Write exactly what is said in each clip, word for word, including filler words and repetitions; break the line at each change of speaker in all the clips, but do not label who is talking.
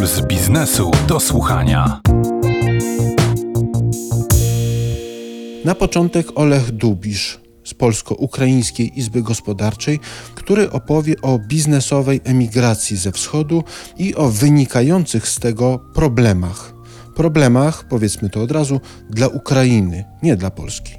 Puls biznesu do słuchania.
Na początek Olech Dubisz z Polsko-Ukraińskiej Izby Gospodarczej, który opowie o biznesowej emigracji ze wschodu i o wynikających z tego problemach. Problemach, powiedzmy to od razu, dla Ukrainy, nie dla Polski.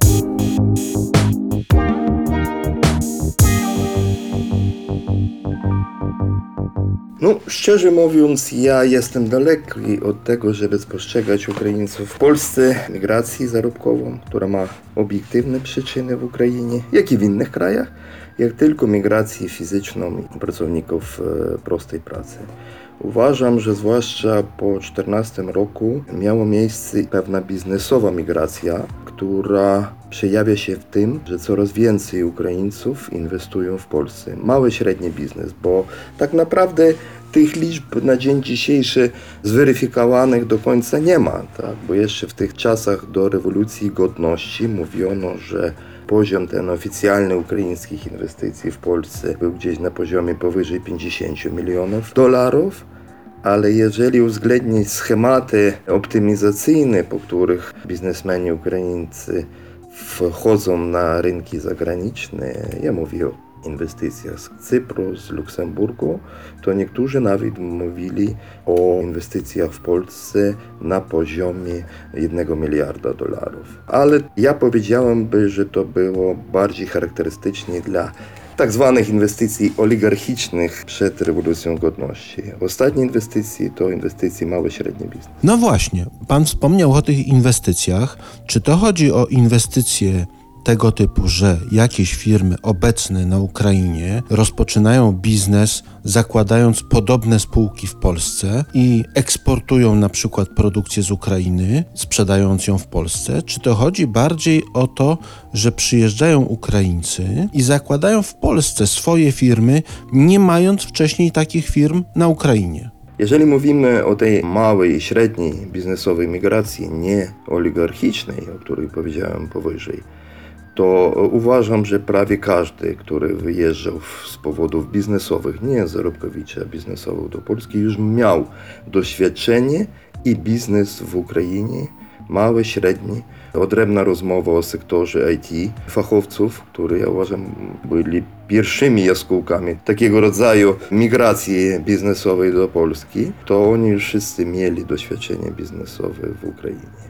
No, szczerze mówiąc, ja jestem daleki od tego, żeby spostrzegać Ukraińców w Polsce migracji zarobkową, która ma obiektywne przyczyny w Ukrainie, jak i w innych krajach, jak tylko migrację fizyczną pracowników prostej pracy. Uważam, że zwłaszcza po dwa tysiące czternastym roku miała miejsce pewna biznesowa migracja, która przejawia się w tym, że coraz więcej Ukraińców inwestują w Polsce. Mały, średni biznes, bo tak naprawdę tych liczb na dzień dzisiejszy zweryfikowanych do końca nie ma, tak? Bo jeszcze w tych czasach do rewolucji godności mówiono, że poziom ten oficjalny ukraińskich inwestycji w Polsce był gdzieś na poziomie powyżej pięćdziesiąt milionów dolarów, ale jeżeli uwzględnić schematy optymizacyjne, po których biznesmeni ukraińscy wchodzą na rynki zagraniczne, ja mówię o inwestycjach z Cypru, z Luksemburgu, to niektórzy nawet mówili o inwestycjach w Polsce na poziomie jednego miliarda dolarów. Ale ja powiedziałem by, że to było bardziej charakterystyczne dla tak zwanych inwestycji oligarchicznych przed rewolucją godności. Ostatnie inwestycje to inwestycje mały, średni biznes.
No właśnie, pan wspomniał o tych inwestycjach. Czy to chodzi o inwestycje tego typu, że jakieś firmy obecne na Ukrainie rozpoczynają biznes, zakładając podobne spółki w Polsce i eksportują na przykład produkcję z Ukrainy, sprzedając ją w Polsce? Czy to chodzi bardziej o to, że przyjeżdżają Ukraińcy i zakładają w Polsce swoje firmy, nie mając wcześniej takich firm na Ukrainie?
Jeżeli mówimy o tej małej i średniej biznesowej migracji, nie oligarchicznej, o której powiedziałem powyżej, to uważam, że prawie każdy, który wyjeżdżał z powodów biznesowych, nie zarobkowicze, a biznesowych do Polski, już miał doświadczenie i biznes w Ukrainie, mały, średni. Odrębna rozmowa o sektorze I T, fachowców, które ja uważam byli pierwszymi jaskółkami takiego rodzaju migracji biznesowej do Polski, to oni już wszyscy mieli doświadczenie biznesowe w Ukrainie.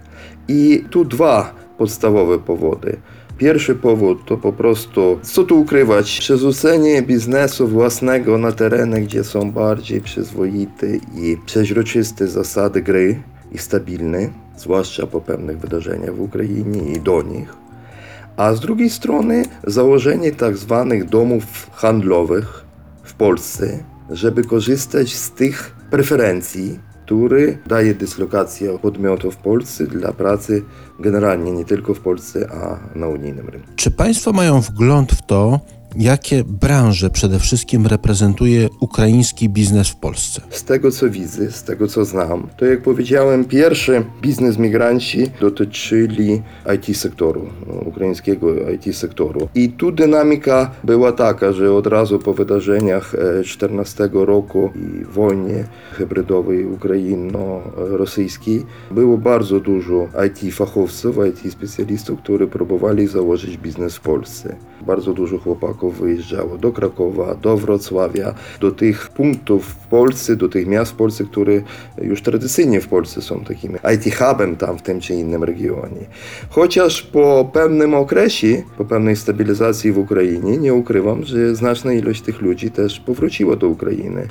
I tu dwa podstawowe powody. Pierwszy powód to po prostu, co tu ukrywać, przerzucenie biznesu własnego na tereny, gdzie są bardziej przyzwoite i przeźroczyste zasady gry i stabilne, zwłaszcza po pewnych wydarzeniach w Ukrainie i do nich. A z drugiej strony założenie tak zwanych domów handlowych w Polsce, żeby korzystać z tych preferencji, który daje dyslokacja podmiotów w Polsce dla pracy generalnie nie tylko w Polsce, a na unijnym rynku.
Czy państwo mają wgląd w to, jakie branże przede wszystkim reprezentuje ukraiński biznes w Polsce?
Z tego co widzę, z tego co znam, to jak powiedziałem, pierwszy biznes migranci dotyczyli I T sektoru, ukraińskiego I T sektoru. I tu dynamika była taka, że od razu po wydarzeniach dwa tysiące czternastego roku i wojnie hybrydowej ukraino-rosyjskiej było bardzo dużo I T fachowców, I T specjalistów, którzy próbowali założyć biznes w Polsce. Bardzo dużo chłopaków wyjeżdżało do Krakowa, do Wrocławia, do tych punktów w Polsce, do tych miast w Polsce, które już tradycyjnie w Polsce są takim I T hubem tam w tym czy innym regionie. Chociaż po pewnym okresie, po pewnej stabilizacji w Ukrainie, nie ukrywam, że znaczna ilość tych ludzi też powróciła do Ukrainy,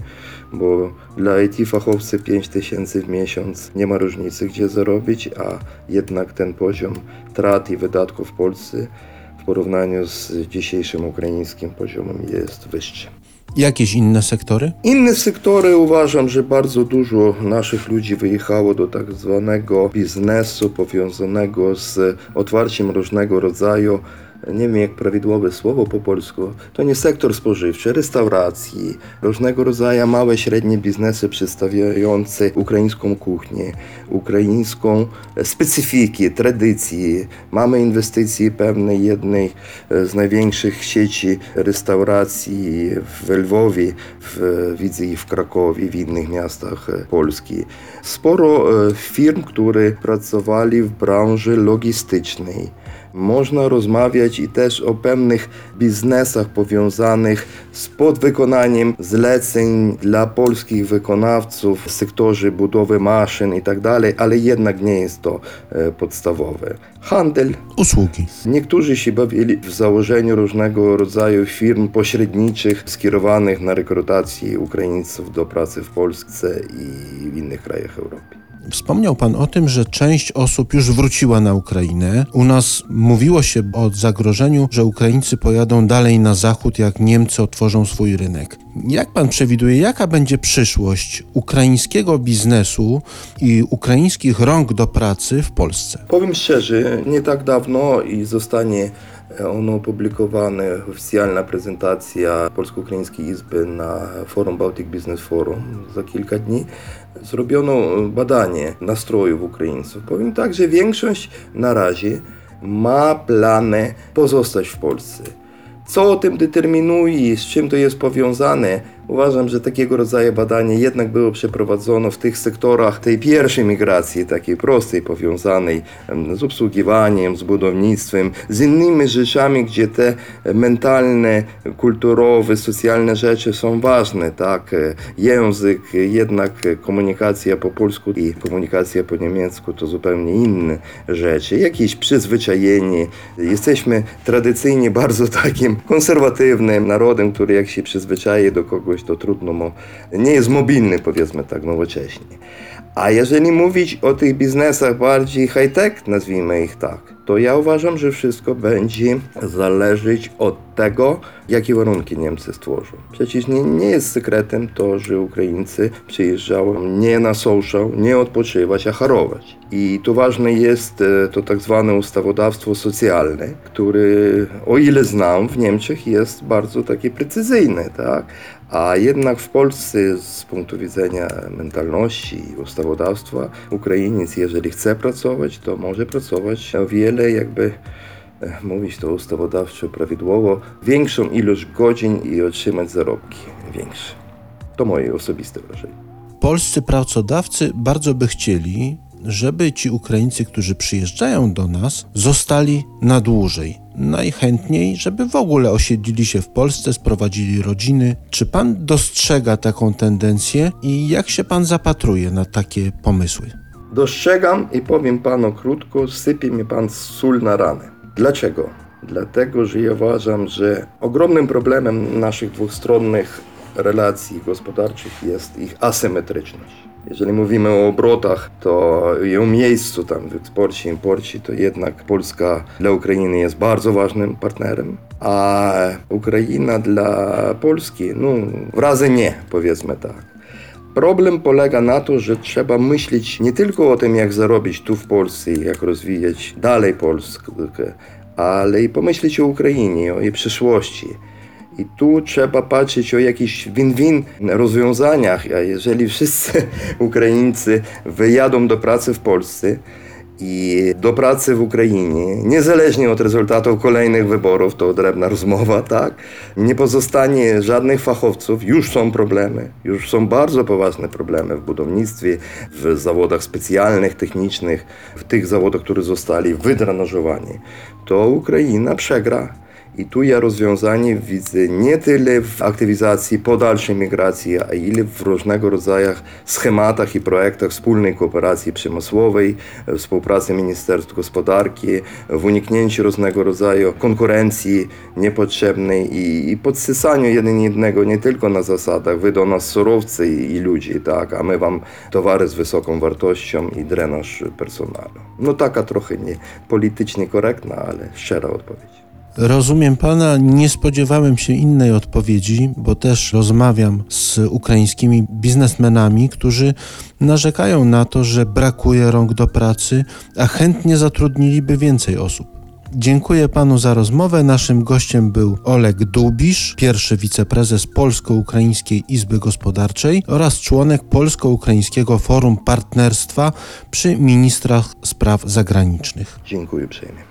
bo dla I T fachowcy pięć tysięcy w miesiąc nie ma różnicy, gdzie zarobić, a jednak ten poziom trat i wydatków w Polsce w porównaniu z dzisiejszym ukraińskim poziomem jest wyższy.
Jakieś inne sektory?
Inne sektory uważam, że bardzo dużo naszych ludzi wyjechało do tak zwanego biznesu powiązanego z otwarciem różnego rodzaju nie wiem jak prawidłowe słowo po polsku, to nie sektor spożywczy, restauracji, różnego rodzaju małe, średnie biznesy przedstawiające ukraińską kuchnię, ukraińską specyfikę, tradycje. Mamy inwestycje pewnej jednej z największych sieci restauracji w Lwowie, w, widzę i w Krakowie, w innych miastach Polski. Sporo firm, które pracowali w branży logistycznej. Można rozmawiać i też o pewnych biznesach powiązanych z podwykonaniem zleceń dla polskich wykonawców w sektorze budowy maszyn i tak dalej, ale jednak nie jest to e, podstawowe. Handel.
Usługi.
Niektórzy się bawili w założeniu różnego rodzaju firm pośredniczych skierowanych na rekrutację Ukraińców do pracy w Polsce i w innych krajach Europy.
Wspomniał Pan o tym, że część osób już wróciła na Ukrainę. U nas mówiło się o zagrożeniu, że Ukraińcy pojadą dalej na zachód, jak Niemcy otworzą swój rynek. Jak Pan przewiduje, jaka będzie przyszłość ukraińskiego biznesu i ukraińskich rąk do pracy w Polsce?
Powiem szczerze, nie tak dawno i zostanie ono opublikowane, oficjalna prezentacja Polsko-Ukraińskiej Izby na forum Baltic Business Forum za kilka dni. Zrobiono badanie nastrojów Ukraińców. Powiem tak, że większość na razie ma plany pozostać w Polsce. Co o tym determinuje, z czym to jest powiązane? Uważam, że takiego rodzaju badanie jednak było przeprowadzone w tych sektorach tej pierwszej migracji, takiej prostej, powiązanej z obsługiwaniem, z budownictwem, z innymi rzeczami, gdzie te mentalne, kulturowe, socjalne rzeczy są ważne, tak? Język, jednak komunikacja po polsku i komunikacja po niemiecku to zupełnie inne rzeczy, jakieś przyzwyczajenie. Jesteśmy tradycyjnie bardzo takim konserwatywnym narodem, który jak się przyzwyczaje do kogoś, to trudno mu, nie jest mobilny, powiedzmy tak nowocześnie. A jeżeli mówić o tych biznesach bardziej high-tech, nazwijmy ich tak, to ja uważam, że wszystko będzie zależeć od tego, jakie warunki Niemcy stworzą. Przecież nie, nie jest sekretem to, że Ukraińcy przyjeżdżają nie na social, nie odpoczywać, a harować. I tu ważne jest to tak zwane ustawodawstwo socjalne, które, o ile znam, w Niemczech jest bardzo takie precyzyjne, tak? A jednak w Polsce z punktu widzenia mentalności i ustawodawstwa Ukrainiec, jeżeli chce pracować, to może pracować o wiele, jakby mówić to ustawodawczo prawidłowo, większą ilość godzin i otrzymać zarobki większe. To moje osobiste wrażenie.
Polscy pracodawcy bardzo by chcieli, żeby ci Ukraińcy, którzy przyjeżdżają do nas, zostali na dłużej. Najchętniej, żeby w ogóle osiedlili się w Polsce, sprowadzili rodziny. Czy Pan dostrzega taką tendencję i jak się Pan zapatruje na takie pomysły?
Dostrzegam i powiem Panu krótko, sypie mi Pan sól na ranę. Dlaczego? Dlatego, że ja uważam, że ogromnym problemem naszych dwustronnych relacji gospodarczych jest ich asymetryczność. Jeżeli mówimy o obrotach, to i o miejscu tam w eksporcie, imporcie, to jednak Polska dla Ukrainy jest bardzo ważnym partnerem, a Ukraina dla Polski, no w razy nie, powiedzmy tak. Problem polega na to, że trzeba myśleć nie tylko o tym, jak zarobić tu w Polsce, jak rozwijać dalej Polskę, ale i pomyśleć o Ukrainie, o jej przyszłości. I tu trzeba patrzeć o jakichś win-win rozwiązaniach, a jeżeli wszyscy Ukraińcy wyjadą do pracy w Polsce i do pracy w Ukrainie, niezależnie od rezultatów kolejnych wyborów, to odrębna rozmowa, tak? Nie pozostanie żadnych fachowców, już są problemy, już są bardzo poważne problemy w budownictwie, w zawodach specjalnych, technicznych, w tych zawodach, które zostali wydranażowani, to Ukraina przegra. I tu ja rozwiązanie widzę nie tyle w aktywizacji po dalszej migracji, a ile w różnego rodzaju schematach i projektach wspólnej kooperacji przemysłowej, współpracy Ministerstw Gospodarki, w uniknięciu różnego rodzaju konkurencji niepotrzebnej i, i podsysaniu jeden jednego nie tylko na zasadach wy do nas surowcy i, i ludzi, tak, a my wam towary z wysoką wartością i drenaż personelu. No taka trochę nie politycznie korektna, ale szczera odpowiedź.
Rozumiem Pana, nie spodziewałem się innej odpowiedzi, bo też rozmawiam z ukraińskimi biznesmenami, którzy narzekają na to, że brakuje rąk do pracy, a chętnie zatrudniliby więcej osób. Dziękuję panu za rozmowę. Naszym gościem był Oleg Dubisz, pierwszy wiceprezes Polsko-Ukraińskiej Izby Gospodarczej oraz członek Polsko-Ukraińskiego Forum Partnerstwa przy ministrach spraw zagranicznych.
Dziękuję uprzejmie.